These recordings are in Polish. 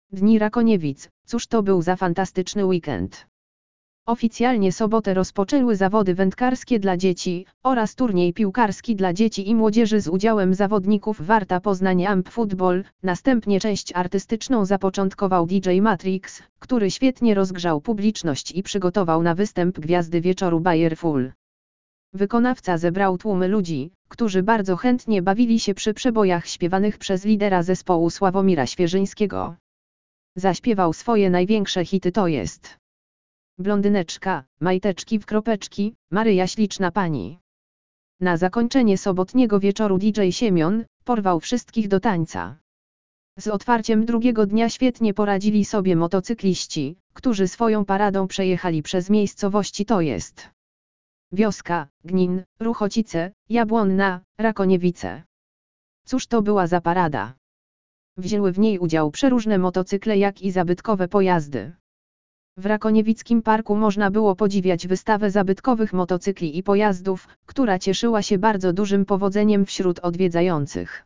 Dni Rakoniewic, cóż to był za fantastyczny weekend. Oficjalnie sobotę rozpoczęły zawody wędkarskie dla dzieci, oraz turniej piłkarski dla dzieci i młodzieży z udziałem zawodników Warta Poznań Amp Football. Następnie część artystyczną zapoczątkował DJ Matrix, który świetnie rozgrzał publiczność i przygotował na występ gwiazdy wieczoru Bayer Full. Wykonawca zebrał tłumy ludzi, którzy bardzo chętnie bawili się przy przebojach śpiewanych przez lidera zespołu Sławomira Świeżyńskiego. Zaśpiewał swoje największe hity, to jest Blondyneczka, Majteczki w kropeczki, Maryja śliczna pani. Na zakończenie sobotniego wieczoru DJ Siemion porwał wszystkich do tańca. Z otwarciem drugiego dnia świetnie poradzili sobie motocykliści, którzy swoją paradą przejechali przez miejscowości, to jest Wioska, Gnin, Ruchocice, Jabłonna, Rakoniewice. Cóż to była za parada? Wzięły w niej udział przeróżne motocykle, jak i zabytkowe pojazdy. W Rakoniewickim Parku można było podziwiać wystawę zabytkowych motocykli i pojazdów, która cieszyła się bardzo dużym powodzeniem wśród odwiedzających.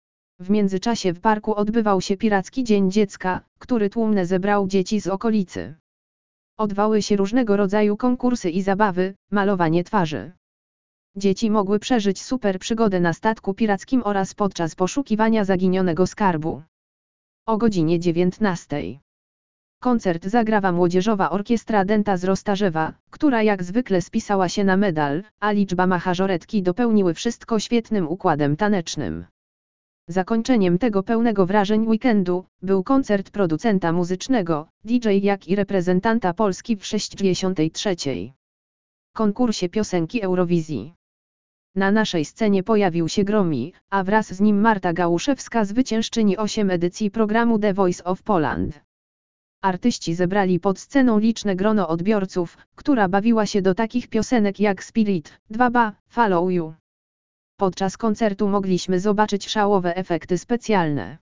W międzyczasie w parku odbywał się Piracki Dzień Dziecka, który tłumnie zebrał dzieci z okolicy. Odbywały się różnego rodzaju konkursy i zabawy, malowanie twarzy. Dzieci mogły przeżyć super przygodę na statku pirackim oraz podczas poszukiwania zaginionego skarbu. O godzinie 19:00. Koncert zagrała Młodzieżowa Orkiestra Dęta z Roztarzewa, która jak zwykle spisała się na medal, a liczba machażoretki dopełniły wszystko świetnym układem tanecznym. Zakończeniem tego pełnego wrażeń weekendu był koncert producenta muzycznego, DJ jak i reprezentanta Polski w 63. konkursie piosenki Eurowizji. Na naszej scenie pojawił się Gromi, a wraz z nim Marta Gałuszewska, zwyciężczyni 8 edycji programu The Voice of Poland. Artyści zebrali pod sceną liczne grono odbiorców, która bawiła się do takich piosenek jak Spirit, 2ba, Follow You. Podczas koncertu mogliśmy zobaczyć szałowe efekty specjalne.